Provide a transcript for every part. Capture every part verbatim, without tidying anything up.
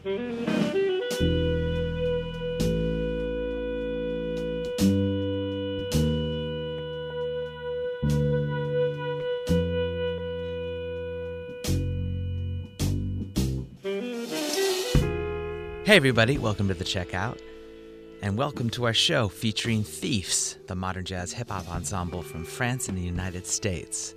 Hey everybody, welcome to The Checkout, and welcome to our show featuring Thiefs, the modern jazz hip-hop ensemble from France and the United States.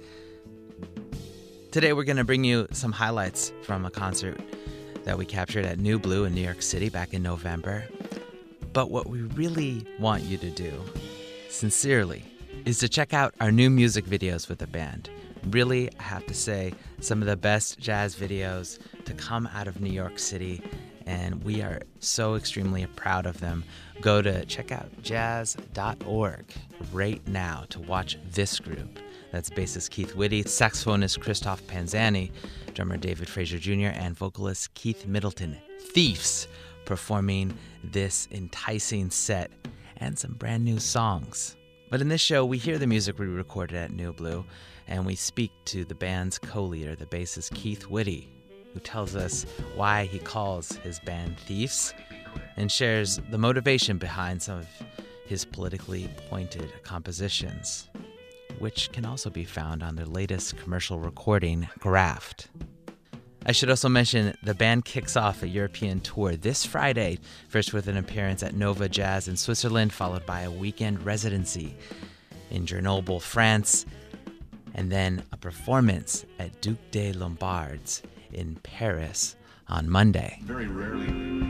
Today we're going to bring you some highlights from a concert that we captured at New Blue in New York City back in November. But what we really want you to do, sincerely, is to check out our new music videos with the band. Really, I have to say, some of the best jazz videos to come out of New York City, and we are so extremely proud of them. Go to check out jazz dot org right now to watch this group. That's bassist Keith Whitty, saxophonist Christoph Panzani, drummer David Fraser Junior, and vocalist Keith Middleton. Thiefs performing this enticing set and some brand new songs. But in this show, we hear the music we recorded at New Blue, and we speak to the band's co-leader, the bassist Keith Whitty, who tells us why he calls his band Thiefs and shares the motivation behind some of his politically pointed compositions, which can also be found on their latest commercial recording, Graft. I should also mention the band kicks off a European tour this Friday, first with an appearance at Nova Jazz in Switzerland, followed by a weekend residency in Grenoble, France, and then a performance at Duc des Lombards in Paris on Monday. Very rarely,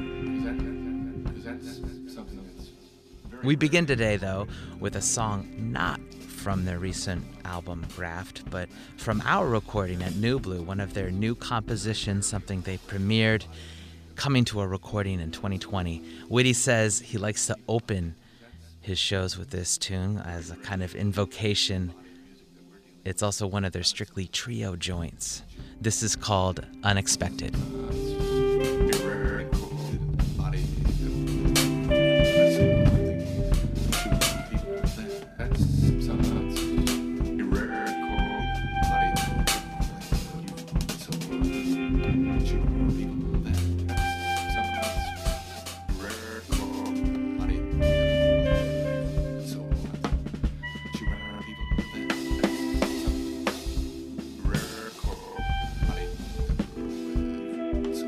because that, that's something that's very We begin today, though, with a song not from their recent album Graft, but from our recording at New Blue, one of their new compositions, something they premiered, coming to a recording in twenty twenty. Whitty says he likes to open his shows with this tune as a kind of invocation. It's also one of their strictly trio joints. This is called Unexpected. So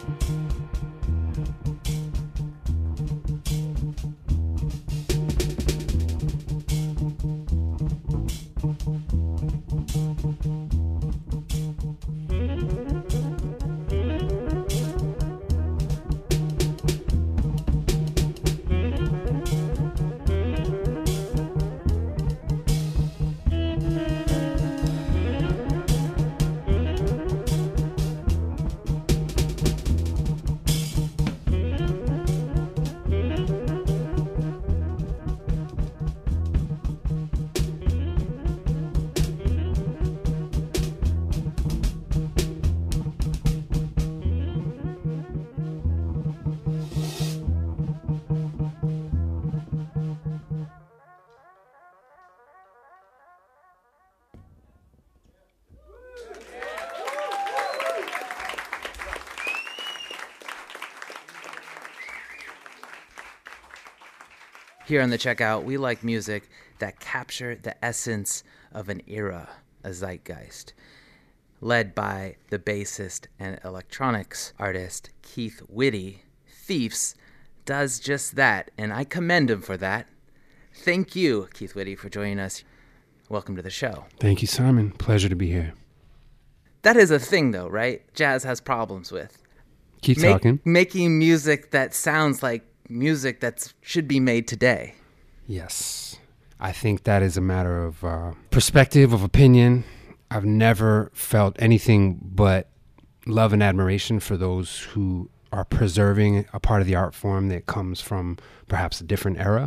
Here on the Checkout, we like music that capture the essence of an era, a zeitgeist. Led by the bassist and electronics artist Keith Whitty, Thiefs does just that, and I commend him for that. Thank you, Keith Whitty, for joining us. Welcome to the show. Thank you, Simon. Pleasure to be here. That is a thing, though, right? Jazz has problems with. Keep Make, talking. Making music that sounds like music that should be made today. Yes. I think that is a matter of uh, perspective, of opinion. I've never felt anything but love and admiration for those who are preserving a part of the art form that comes from perhaps a different era.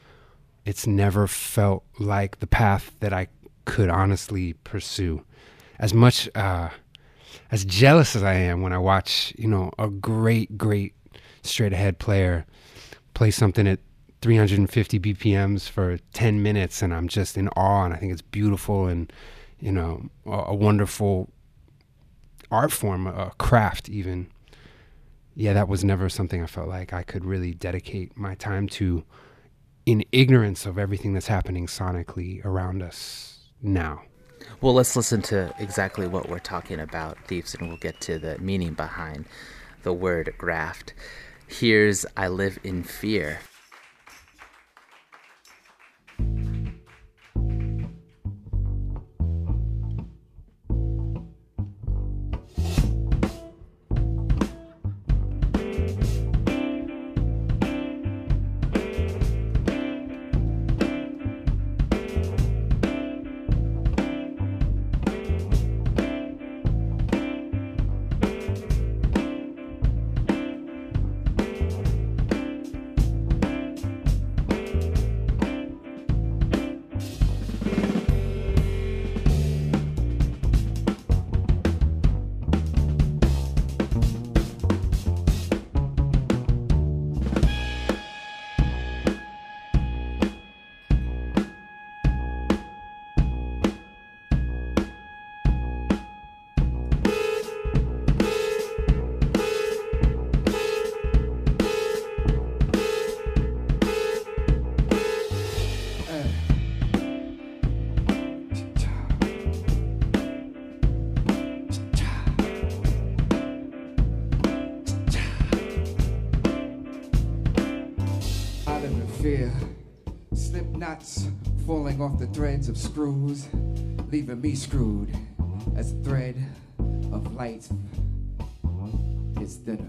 It's never felt like the path that I could honestly pursue. As much, uh, as jealous as I am when I watch, you know, a great, great straight ahead player play something at three hundred fifty B P Ms for ten minutes, and I'm just in awe, and I think it's beautiful and, you know, a, a wonderful art form, a craft even. Yeah, that was never something I felt like I could really dedicate my time to in ignorance of everything that's happening sonically around us now. Well, let's listen to exactly what we're talking about, Thieves, and we'll get to the meaning behind the word graft. Here's I Live in Fear. Fear, slip knots falling off the threads of screws, leaving me screwed as a thread of light is thinner.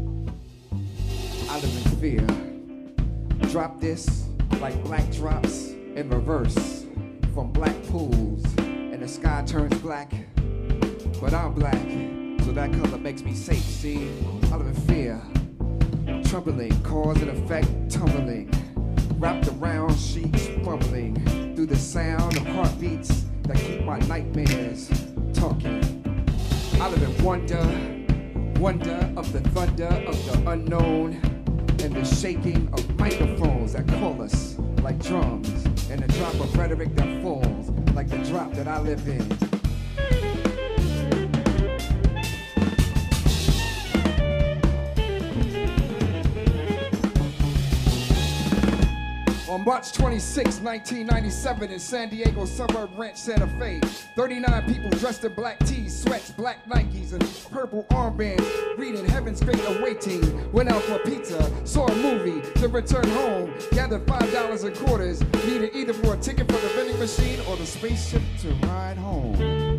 I live in fear. Drop this like black drops in reverse from black pools, and the sky turns black, but I'm black, so that color makes me safe. See, I live in fear. Troubling, cause and effect, tumbling. Wrapped around sheets, crumbling through the sound of heartbeats that keep my nightmares talking. I live in wonder, wonder of the thunder of the unknown, and the shaking of microphones that call us like drums, and a drop of rhetoric that falls like the drop that I live in. On March twenty-sixth, nineteen ninety-seven, in San Diego suburb Ranch Santa Fe, thirty-nine people dressed in black tees, sweats, black Nikes, and purple armbands, reading Heaven's Great Awaiting, went out for pizza, saw a movie, to return home, gathered five dollars in quarters, needed either for a ticket for the vending machine or the spaceship to ride home.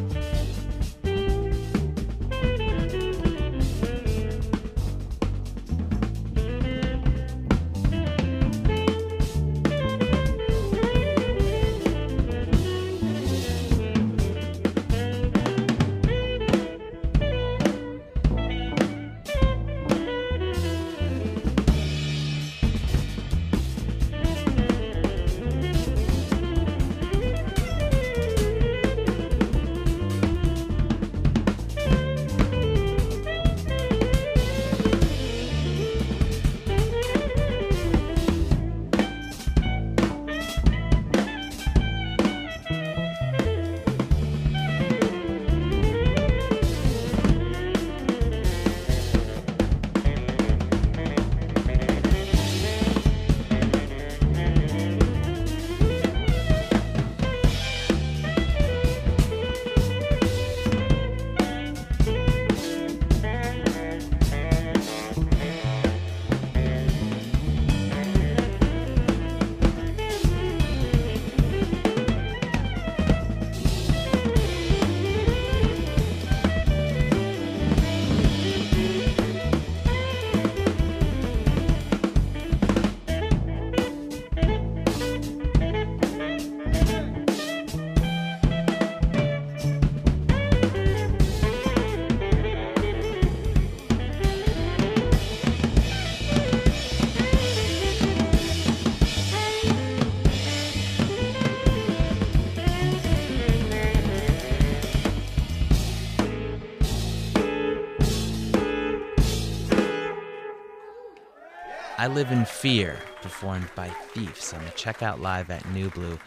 I Live in Fear, performed by Thieves on the Checkout Live at New Blue.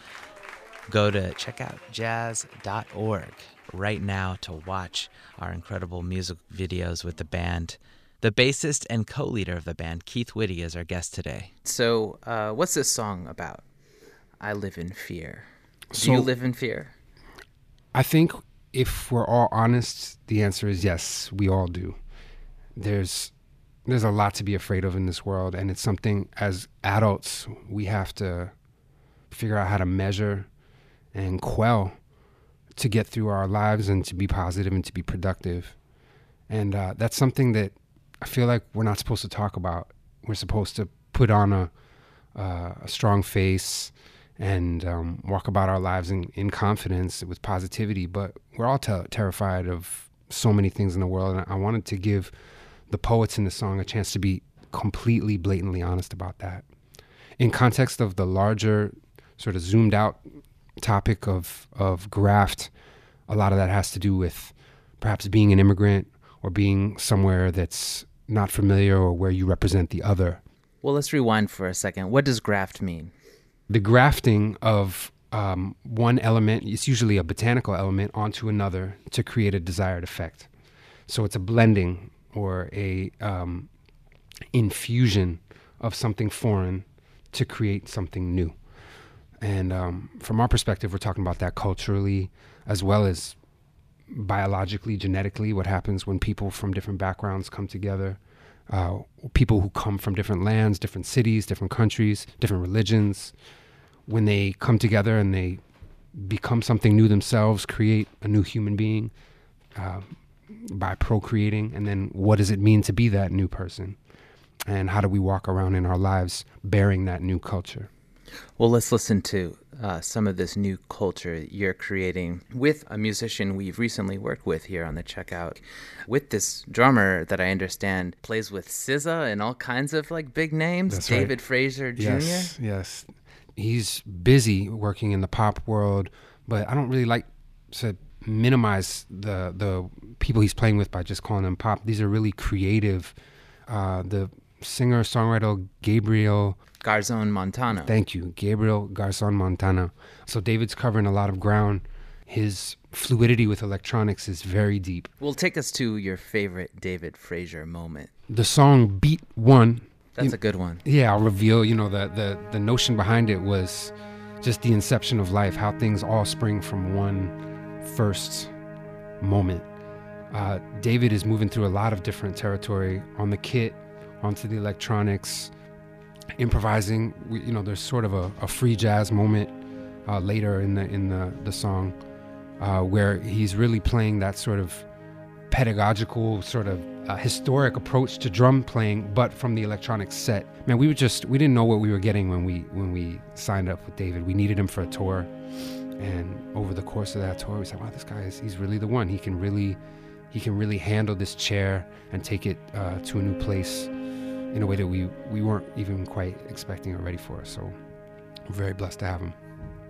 Go to checkout jazz dot org right now to watch our incredible music videos with the band. The bassist and co-leader of the band, Keith Whitty, is our guest today. So uh, what's this song about? I Live in Fear. Do So- you live in fear? I think if we're all honest, the answer is yes, we all do. There's there's a lot to be afraid of in this world, and it's something as adults we have to figure out how to measure and quell to get through our lives and to be positive and to be productive. And uh, that's something that I feel like we're not supposed to talk about. We're supposed to put on a, uh, a strong face and um, walk about our lives in, in confidence with positivity. But we're all te- terrified of so many things in the world. And I wanted to give the poets in the song a chance to be completely, blatantly honest about that. In context of the larger, sort of zoomed out topic of, of graft, a lot of that has to do with perhaps being an immigrant or being somewhere that's not familiar or where you represent the other. Well, let's rewind for a second. What does graft mean? The grafting of um, one element, it's usually a botanical element, onto another to create a desired effect. So it's a blending or a um, infusion of something foreign to create something new. And um, from our perspective, we're talking about that culturally as well as biologically, genetically, what happens when people from different backgrounds come together, uh, people who come from different lands, different cities, different countries, different religions. When they come together and they become something new themselves, create a new human being uh, by procreating, and then what does it mean to be that new person? And how do we walk around in our lives bearing that new culture? Well, let's listen to uh, some of this new culture you're creating with a musician we've recently worked with here on the Checkout. With this drummer that I understand plays with S Z A and all kinds of like big names, That's David right. Fraser Junior Yes, yes. He's busy working in the pop world, but I don't really like to minimize the the people he's playing with by just calling them pop. These are really creative. Uh, the singer-songwriter Gabriel Garzon Montano. Thank you, Gabriel Garzon Montano. So David's covering a lot of ground. His fluidity with electronics is very deep. Well, take us to your favorite David Fraser moment. The song Beat One That's you, a good one. Yeah, I'll reveal, you know, the, the, the notion behind it was just the inception of life, how things all spring from one first moment. Uh, David is moving through a lot of different territory on the kit, onto the electronics, improvising. We, you know, there's sort of a, a free jazz moment uh, later in the in the, the song uh, where he's really playing that sort of pedagogical, sort of uh, historic approach to drum playing, but from the electronic set. Man, we were just we didn't know what we were getting when we when we signed up with David. We needed him for a tour, and over the course of that tour, we said, "Wow, this guy is he's really the one. He can really he can really handle this chair and take it uh, to a new place in a way that we we weren't even quite expecting or ready for." So we're very blessed to have him.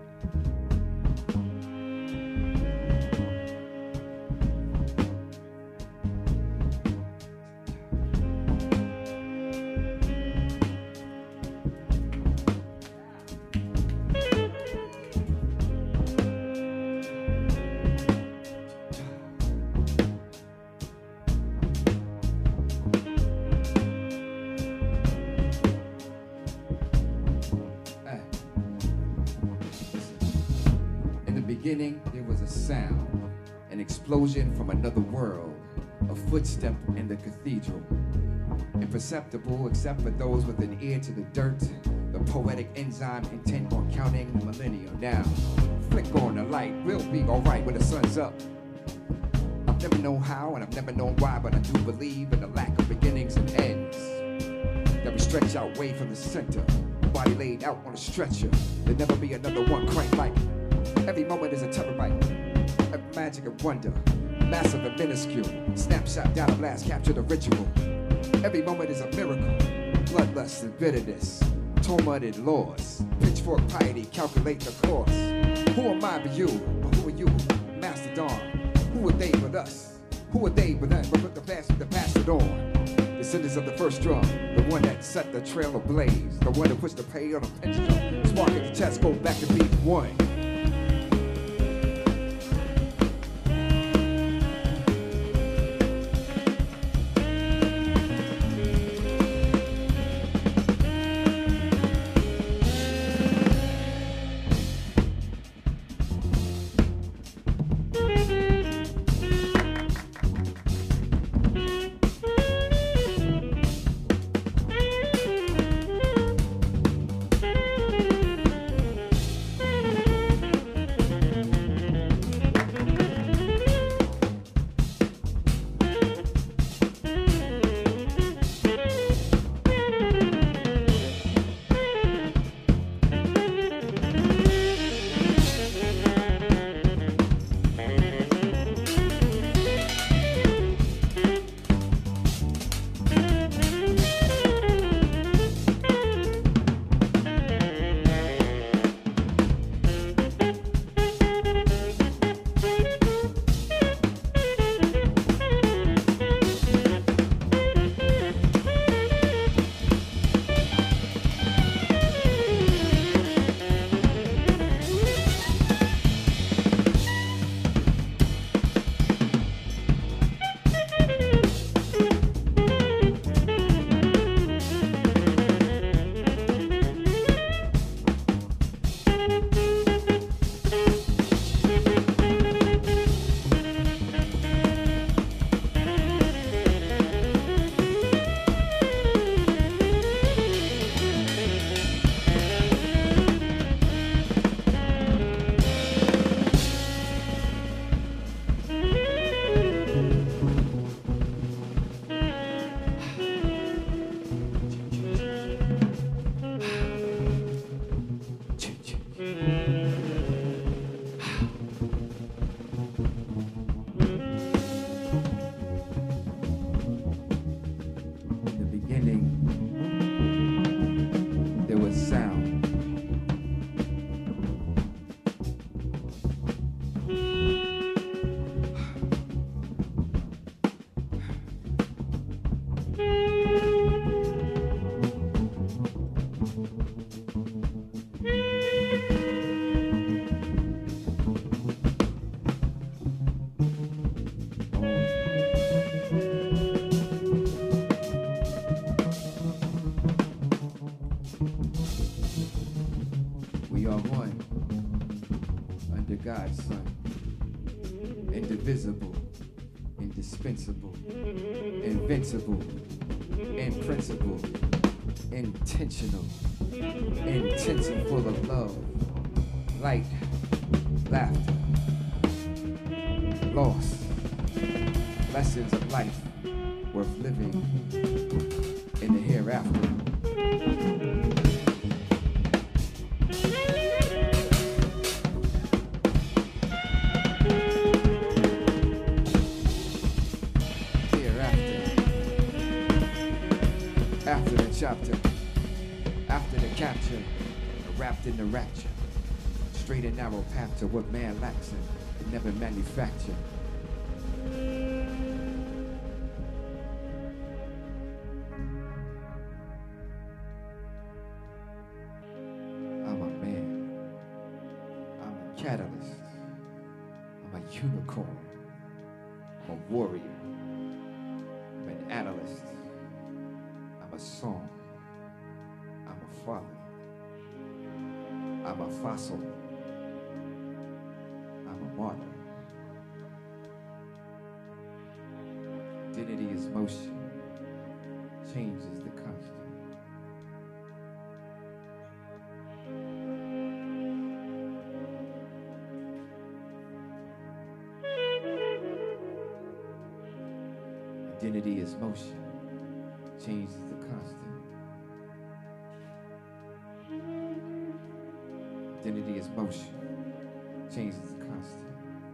Beginning, there was a sound, an explosion from another world, a footstep in the cathedral. Imperceptible except for those with an ear to the dirt, the poetic enzyme intent on counting the millennium. Now, flick on the light, we'll be alright when the sun's up. I've never known how and I've never known why, but I do believe in the lack of beginnings and ends. That we stretch out way from the center, body laid out on a stretcher. There'll never be another one quite like it. Every moment is a terabyte, a magic of wonder, massive and minuscule, snapshot down at last, capture the ritual. Every moment is a miracle, bloodlust and bitterness, tormented loss, pitchfork piety, calculate the cost. Who am I but you, or who are you, Mastodon? Who are they with us? Who are they with us, but with the past that passed it on? Descendants of the first drum, the one that set the trail ablaze, the one that pushed the pay on a pinch drum, sparking the chest, go back to beat one. God's son. Indivisible, indispensable, invincible, in principle, intentional, intensive, full of love, light, laughter, loss, lessons of life worth living in the hereafter. After the chapter, after the capture, wrapped in the rapture, straight and narrow path to what man lacks in, and never manufacture. I'm a man, I'm a catalyst, I'm a unicorn, I'm a warrior, I'm an analyst. I'm a song, I'm a father, I'm a fossil, I'm a martyr. Identity is motion, change is the constant. Identity is motion. Change is the constant. Identity is motion. Change is the constant.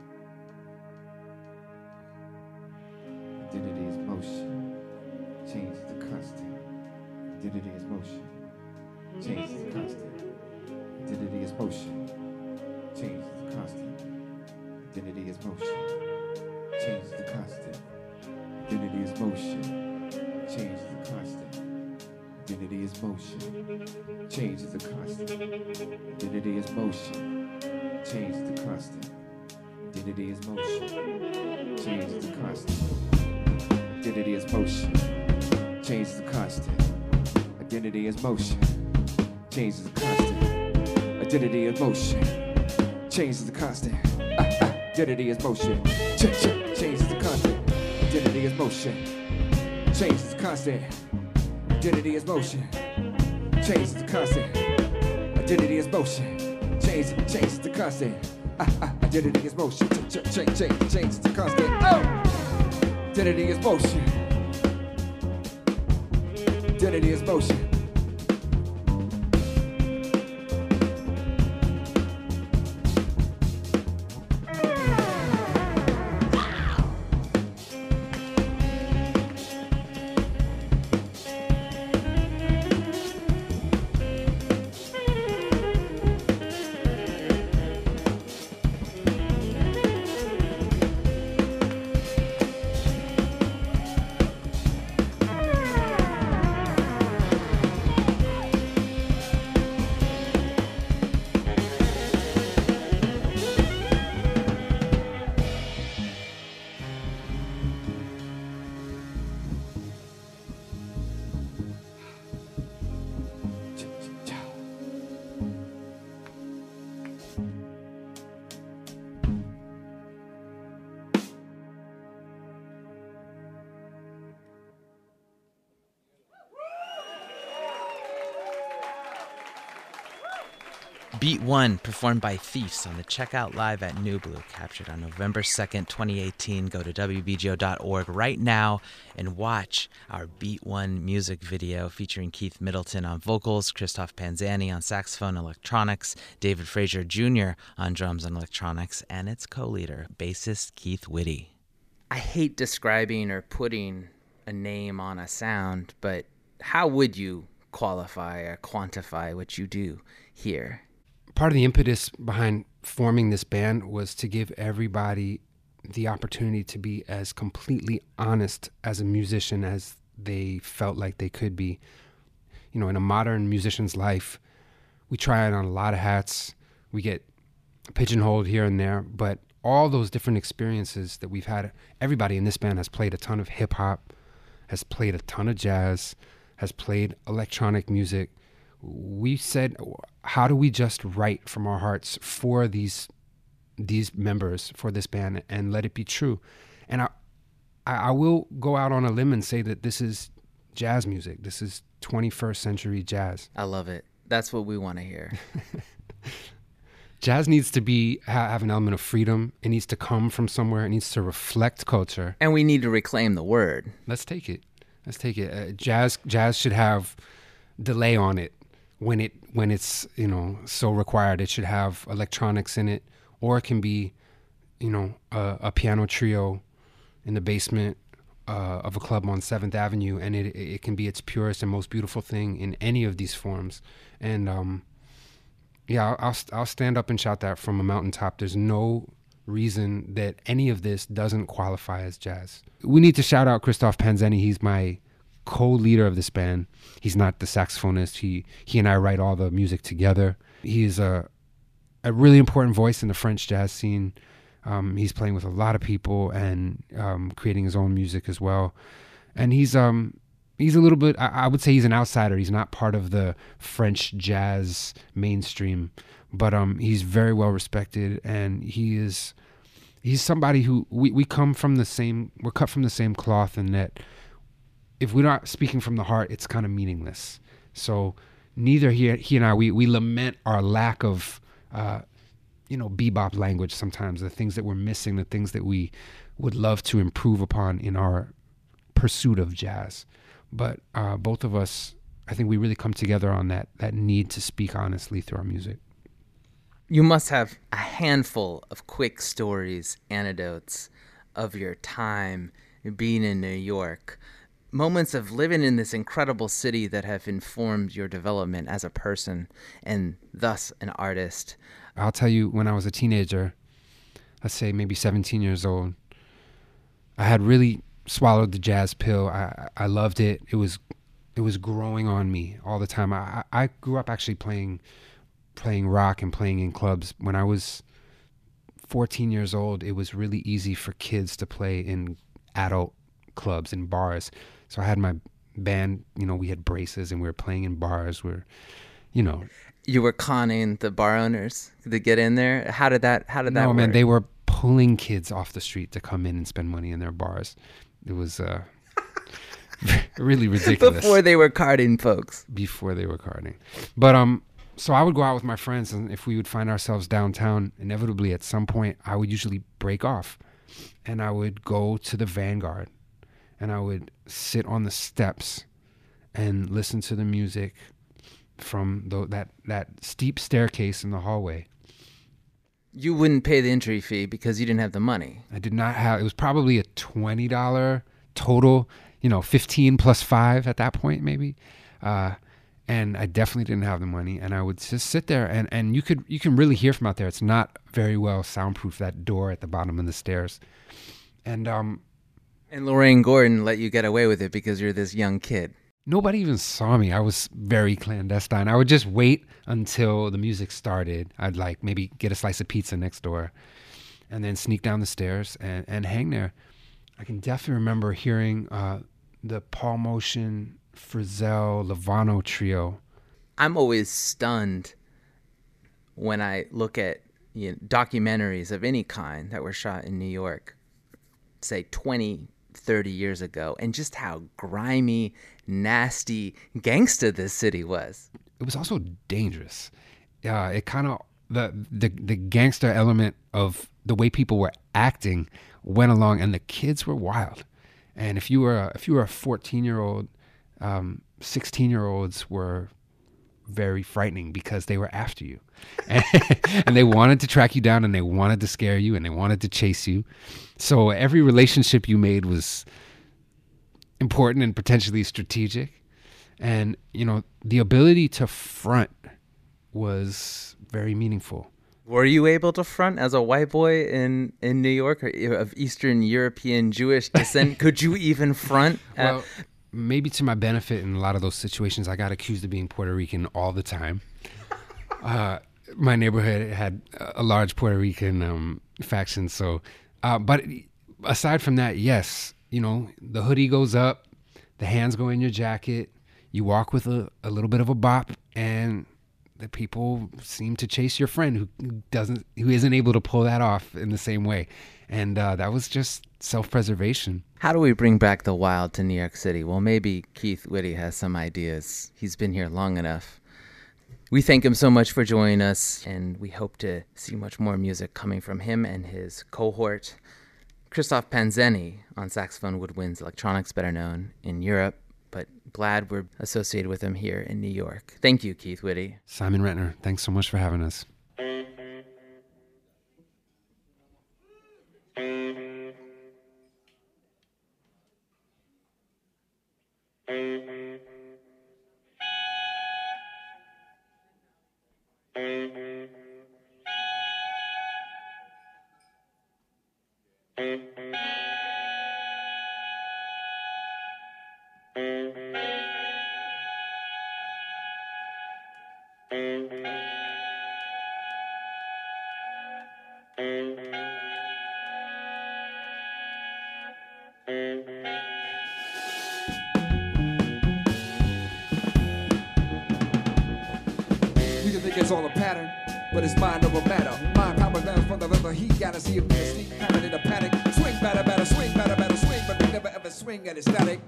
Identity is motion. Change is the constant. Identity is motion. Change is the constant. Identity is motion. Change is the constant. Identity is motion. Change is the constant. Identity is motion. Change is the constant. Identity is motion. Change is the constant. Identity is motion. Change is the constant. Identity is motion. Change is the constant. Identity is motion. Change is the constant. Identity is motion. Change is the constant. Identity is motion. Change is the constant. Ah, ah. Identity is motion. Ch- ch- change is the constant. Identity is motion. Change is the constant. Identity is motion. Change is the constant. Identity is motion. Change, change is the constant. Ah, ah, identity is motion. Ch- ch- change, change, change is the constant. Oh! Identity is motion. Identity is motion. Beat One, performed by Thieves on the Checkout Live at New Blue, captured on November second, twenty eighteen. Go to W B G O dot org right now and watch our Beat One music video featuring Keith Middleton on vocals, Christoph Panzani on saxophone and electronics, David Frazier Junior on drums and electronics, and its co-leader, bassist Keith Whitty. I hate describing or putting a name on a sound, but how would you qualify or quantify what you do here? Part of the impetus behind forming this band was to give everybody the opportunity to be as completely honest as a musician as they felt like they could be. You know, in a modern musician's life, we try on a lot of hats, we get pigeonholed here and there, but all those different experiences that we've had, everybody in this band has played a ton of hip hop, has played a ton of jazz, has played electronic music. We said, how do we just write from our hearts for these these members for this band and let it be true. And I, I will go out on a limb and say that this is jazz music. This is twenty-first century jazz. I love it. That's what we want to hear. Jazz needs to be ha- have an element of freedom. It needs to come from somewhere. It needs to reflect culture. And we need to reclaim the word. Let's take it. Let's take it. Uh, jazz jazz should have delay on it when it when it's, you know, so required. It should have electronics in it, or it can be, you know, a, a piano trio in the basement uh, of a club on seventh Avenue, and it it can be its purest and most beautiful thing in any of these forms. And um, yeah, I'll, I'll I'll stand up and shout that from a mountaintop. There's no reason that any of this doesn't qualify as jazz. We need to shout out Christoph Panzeni. He's my co-leader of this band. He's not the saxophonist. He he and I write all the music together. He is a a really important voice in the French jazz scene. Um, he's playing with a lot of people and um, creating his own music as well. And he's um he's a little bit, I, I would say he's an outsider. He's not part of the French jazz mainstream, but um he's very well respected, and he is he's somebody who we, we come from the same, we're cut from the same cloth, in that if we're not speaking from the heart, it's kind of meaningless. So neither he, he and I, we, we lament our lack of, uh, you know, bebop language sometimes, the things that we're missing, the things that we would love to improve upon in our pursuit of jazz. But uh, both of us, I think we really come together on that, that need to speak honestly through our music. You must have a handful of quick stories, anecdotes of your time being in New York, moments of living in this incredible city that have informed your development as a person and thus an artist. I'll tell you, when I was a teenager, let's say maybe seventeen years old, I had really swallowed the jazz pill. I, I loved it. It was it was growing on me all the time. I, I grew up actually playing playing rock and playing in clubs. When I was fourteen years old, it was really easy for kids to play in adult clubs and bars. So I had my band, you know, we had braces and we were playing in bars. We're, you know. You were conning the bar owners to get in there? How did that, how did that no, work? No, man, they were pulling kids off the street to come in and spend money in their bars. It was uh, really ridiculous. Before they were carding folks. Before they were carding. But, um, so I would go out with my friends, and if we would find ourselves downtown, inevitably at some point, I would usually break off, and I would go to the Vanguard, and I would sit on the steps and listen to the music from the, that, that steep staircase in the hallway. You wouldn't pay the entry fee because you didn't have the money. I did not have, it was probably a twenty dollars total, you know, fifteen plus five at that point maybe. Uh, and I definitely didn't have the money, and I would just sit there, and, and you could you can really hear from out there. It's not very well soundproof, that door at the bottom of the stairs. And um And Lorraine Gordon let you get away with it because you're this young kid. Nobody even saw me. I was very clandestine. I would just wait until the music started. I'd like maybe get a slice of pizza next door and then sneak down the stairs and, and hang there. I can definitely remember hearing uh, the Paul Motion, Frizzell, Lovano trio. I'm always stunned when I look at, you know, documentaries of any kind that were shot in New York, say twenty, thirty years ago, and just how grimy, nasty, gangsta this city was. It was also dangerous. Uh, it kind of, the, the the gangster element of the way people were acting went along, and the kids were wild. And if you were a, if you were a fourteen year old, um, sixteen year olds were very frightening because they were after you, and, and they wanted to track you down, and they wanted to scare you, and they wanted to chase you. So every relationship you made was important and potentially strategic. And, you know, the ability to front was very meaningful. Were you able to front as a white boy in, in New York, or of Eastern European Jewish descent? Could you even front? Well, maybe to my benefit in a lot of those situations, I got accused of being Puerto Rican all the time. Uh, my neighborhood had a large Puerto Rican um, faction. So, uh, but aside from that, yes, you know, the hoodie goes up, the hands go in your jacket, you walk with a, a little bit of a bop, and the people seem to chase your friend who doesn't, who isn't able to pull that off in the same way. And uh, that was just self-preservation. How do we bring back the wild to New York City? Well, maybe Keith Whitty has some ideas. He's been here long enough. We thank him so much for joining us, and we hope to see much more music coming from him and his cohort. Christoph Panzeni on saxophone woodwinds electronics, better known in Europe, but glad we're associated with him here in New York. Thank you, Keith Whitty. Simon Retner, thanks so much for having us. It's all a pattern, but it's mind over matter. Mind power down from the river. He gotta see if there's sleep pattern in a panic. Swing, batter, batter, swing, batter, batter, swing, but we never ever swing at its static.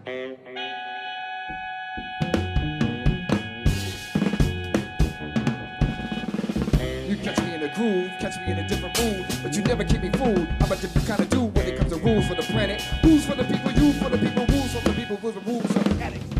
You catch me in a groove, catch me in a different mood, but you never keep me fooled. I'm a different kind of dude when it comes to rules for the planet. Rules for the people, you for the people, rules for the people, rules for the rules for the addict.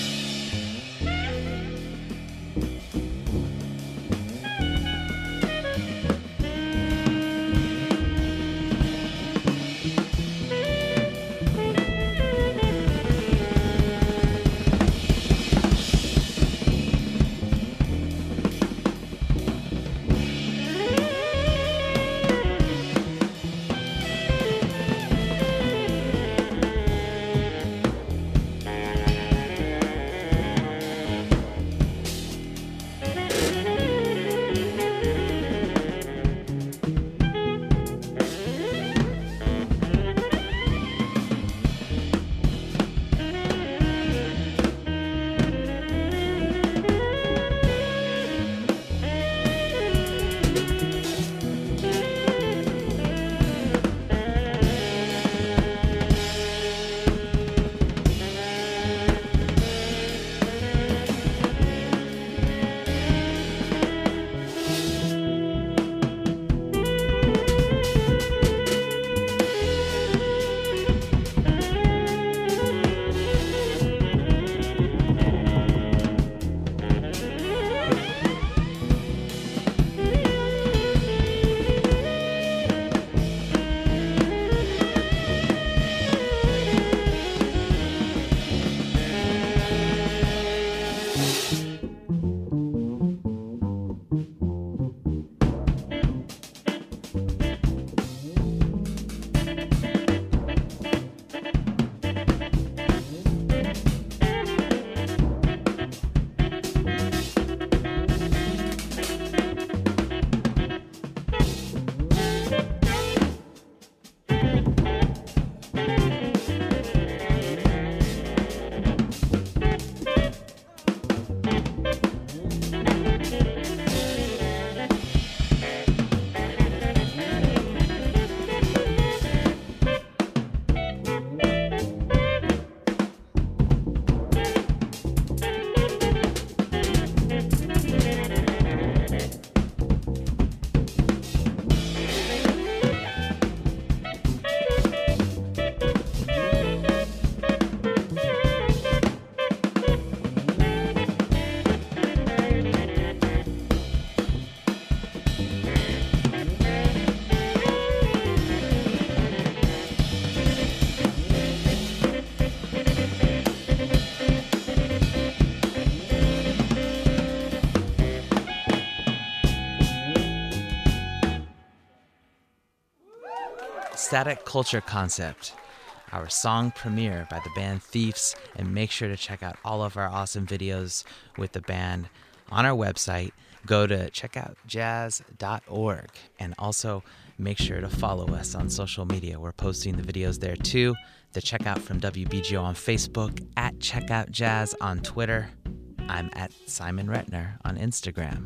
Static Culture Concept, our song premiere by the band Thieves, and make sure to check out all of our awesome videos with the band on our website. Go to check out jazz dot org, and also make sure to follow us on social media. We're posting the videos there too. The Checkout from W B G O on Facebook, at Checkout Jazz on Twitter. I'm at Simon Retner on Instagram.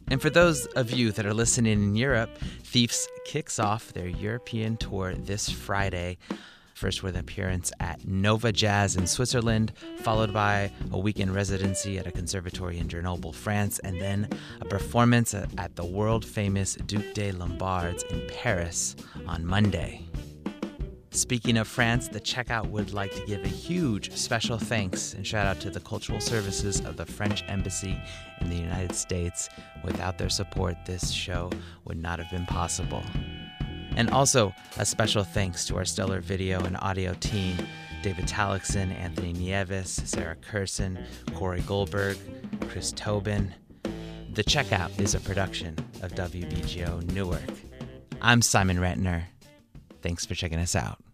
And for those of you that are listening in Europe, Thieves kicks off their European tour this Friday. First with an appearance at Nova Jazz in Switzerland, followed by a weekend residency at a conservatory in Grenoble, France, and then a performance at the world-famous Duc des Lombards in Paris on Monday. Speaking of France, the Checkout would like to give a huge special thanks and shout out to the cultural services of the French Embassy in the United States. Without their support, this show would not have been possible. And also a special thanks to our stellar video and audio team, David Talixon, Anthony Nieves, Sarah Curson, Corey Goldberg, Chris Tobin. The Checkout is a production of W B G O Newark. I'm Simon Rentner. Thanks for checking us out.